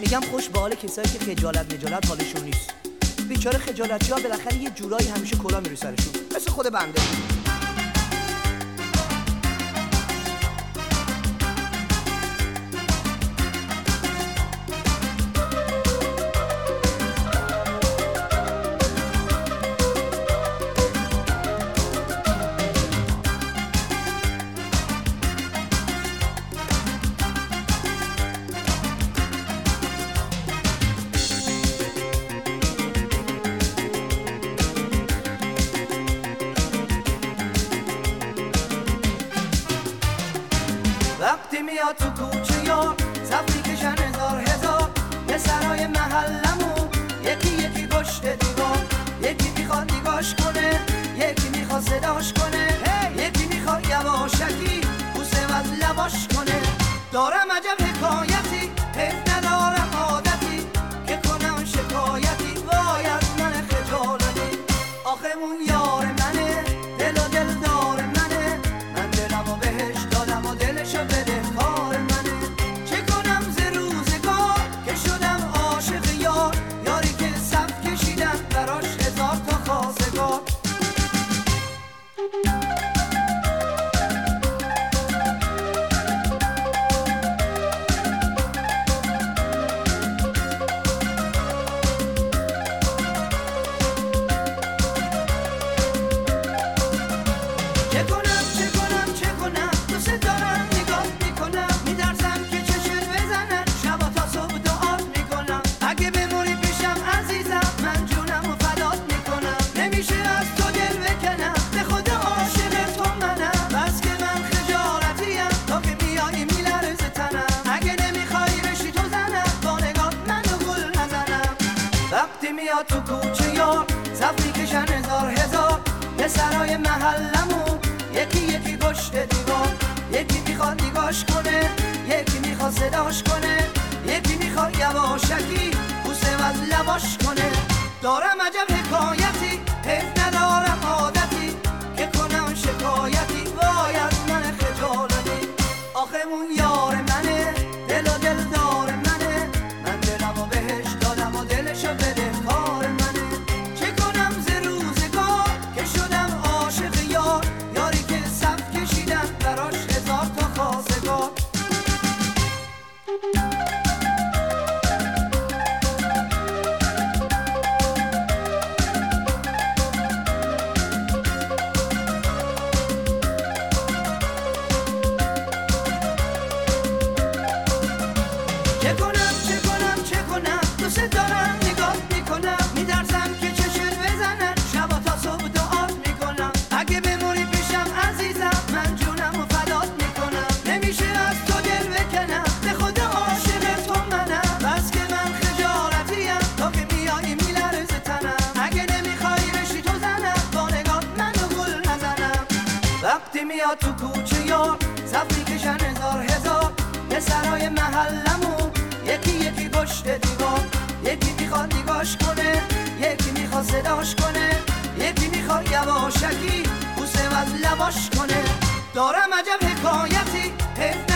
میگم خوش به حال کسایی که خجالت حالشون نیست. بیچاره خجالتی‌ها بالاخره یه جورایی همیشه کلا میره سرشون، مثل خود بنده. وقتی میاد تو کوچه یا صف میکشن هزار به سرای محلمون، یکی یکی پشت دیوار، یکی میخواد نگاش کنه، یکی میخواد صداش کنه، یکی میخواد یواشکی بوسه و از لباش کنه. دارم عجب حکایتی، حیف ندارم عادتی که کنم شکایتی، وای از من خجالتی. آخه اون یار منه، دل و دل دار منه، من دلم و بهش دادم و دلشو بده کار منه. چه کنم ز روزگار که شدم عاشق یار، یاری که صف کشیدم براش هزار تا خواستگار. وقتی میاد تو کوچه یا صف میکشن هزار به سرای محلمون، یکی یکی پشت دیوار، یکی میخواد نگاش کنه، یکی میخواد صداش کنه، یکی میخواد یواشکی بوسه و از لباش کنه. دارم عجب حکایتی، حیف ندارم عادتی که کنم شکایتی، وای از من خجالتی. آخه اون یار منه، دل و دل دار منه، من دلم و بهش دادم و دلشو بده کار منه. چه کنم ز روزگار که شدم عاشق یار، یاری که صف کشیدم براش هزار تا خواستگار. چه کنم دوست دارم نگاه میکنم، میترسم که چشم بزنن شبا تا صبح دعات میکنم. اگه بمونی پیشم عزیزم من جونم و فدات میکنم، نمیشه از تو دل بکنم، به خدا عاشق تو منم. بس که من خجالتیم تا که میایی میلرزه تنم، اگه نمیخوای بشی تو زنم با نگاه منو گل نزنم. وقتی میاد تو کوچه یا صف میکشن هزار به سرای محلمون، یکی یکی پشت دیوار، یکی میخواد نگاش کنه، یکی میخواد صداش کنه، یکی میخواد یواشکی بوسه و از لباش کنه. دارم عجب حکایتی، حیف